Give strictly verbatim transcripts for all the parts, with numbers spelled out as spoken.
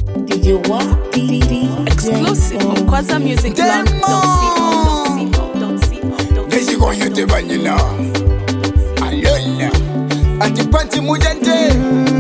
Did you want exclusive from Kwaza Music Land dot co. Desi konyete banyina Alola Ati panti mujante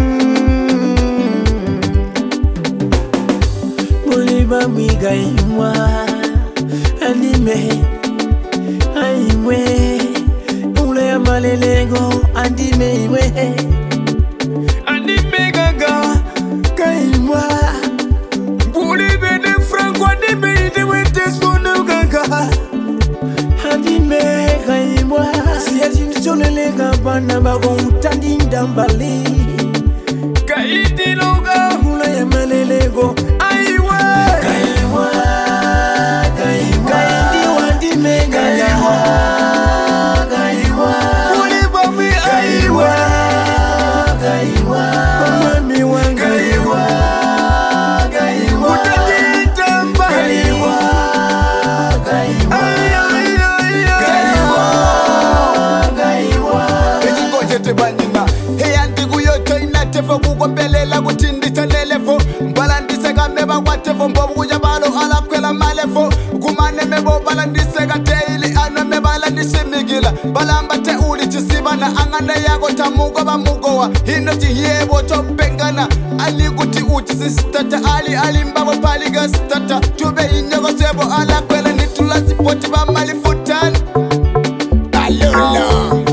Muliba miga imwa Anime Aimwe Ule ya malelego Andime imwe Andime gaga Kaimwa Mulibe de franco Andime ite wente spono gaga Andime kaimwa Siya jimchonele gabana Bago utandinda mbali Kaiti loga Ule ya malelego Aiwa Kaimwa Kaimwa Kaindi wandime gaga Kaimwa Muliba mi aiwa Kaimwa Mami wanga Kaimwa Kaimwa Utandinda mbali Kaimwa Kaimwa Konyete banyina Hey antigu yoto inatefo Kukombelela kutindita nelefo Mbalandise kameba watefo Mbobu kujabalo ala kwela malefo Kumane mebo balandise kateili Ano mebalandise migila Balamba te uli chisibana Angane yago tamugo bamugowa Hino chihiyebo topengana Ali kuti uchi sistata Ali alimbabo paliga stata Tube inyogo sebo ala kwela Nitula zipoti ba malifutan Alola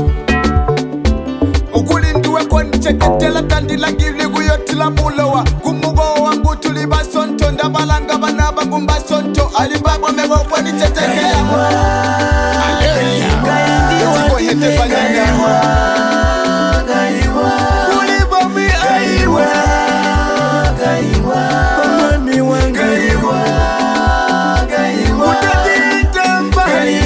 Ukulinduwe koncheketela tandila gili kuyotila mulowa Kumugo wangu tuliba sonto Ndabalanga banaba ngumba sonto Alibaba mebo kwani tetekea Kaindi wandime gaga Muliba mi aiwa Mami wanga Utandinda mbali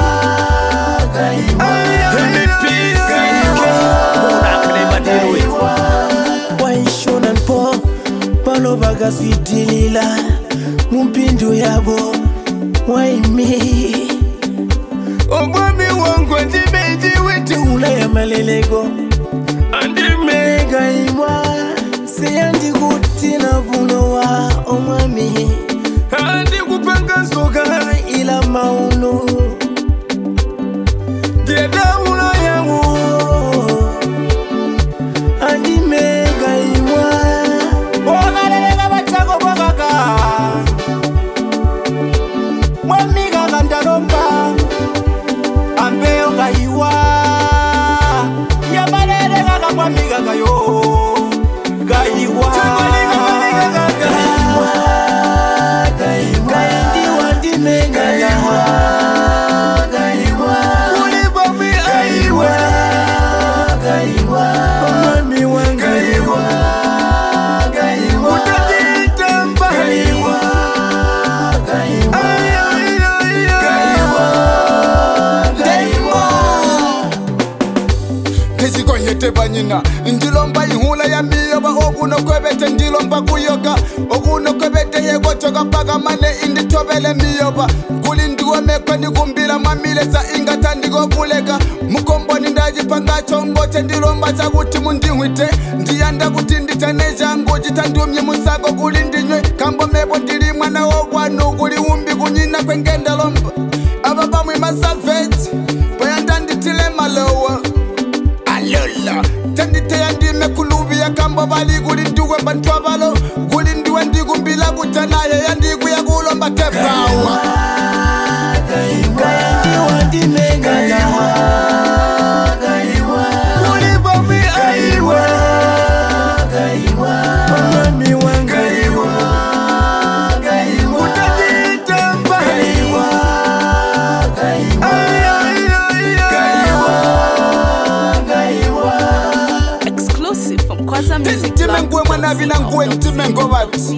Waishonan po Palo baga switilila Mumpindu yabo Waimi Omwami wangu Andimeji wete ule ya malelego Andime gaimwa Seyandi kutina bunowa Omwami Andi kupanga soka ila mauno Dieda ula yangu Andime gaimwa Oga lelega bachako bwakaka Mwami gaga ndaromba Ambeo gaiwa Yamalele gaga mwami gaga yo Gaiwa Gaiwa Kaindi wandime gaga Muliba mi aiwa Mami wanga Utandinda mbali Kezi konyete banyina Ndilomba ihula ya miyoba Okuno kwebete ndilomba kuyoga Okuno kwebete yegotoga Paga mane indi tobele miyoba Kulinduwa mekwe nikumbila Mamile sa ingata ndigo kulega Mukombo nindaji panga chombote Ndilomba chaguti mundihwite Ndiyanda kutindita nejangu Jitandumye musago kulindinywe Kambo mebo ndili mwana ogwanu Kuli umbi kunyina kwengenda lomba Ababa mwi masalveti Poyandanditile malowa Alola Tendite yandime kulubi ya kambo bali Kulinduwe bantwabalo Kulinduwe ndigumbila kutanaye Yandigu ya kulomba tefawa Kaindi wandime gaga Muliba mi aiwa Mami wanga Utandinda mbali Exclusive from Kwaza Music Time Land ngwe mwana vina ngwe Time ngo bati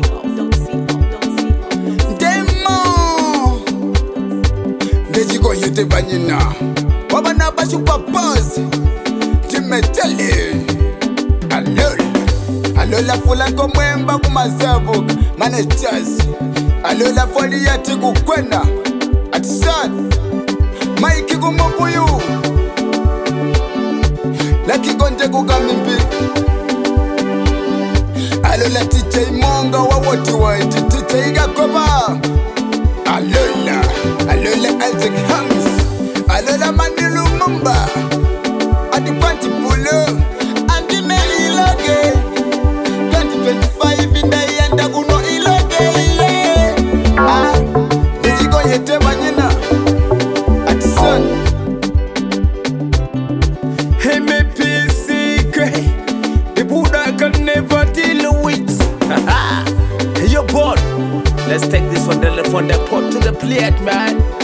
Demo Deji konyete banyina Wabana bashu papas Time tele Alola Alola fulanko mwemba kumazabu Mane chasi Alola foli yati kukwena Atisan Maiki kumobuyu Laki konje kukamimpi alola D J Monga wa woti white D J Gakoba alola alola Isaac Hams alola Manilu Mumba adi Panti Pulo andi Meli Iloge twenty twenty-five inda yanda kuno Iloge ah Dijigo yete banyina ati son Hey me P C K the Buddha can never deal with Hey yo boy, let's take this from the from the pot to the plate, man.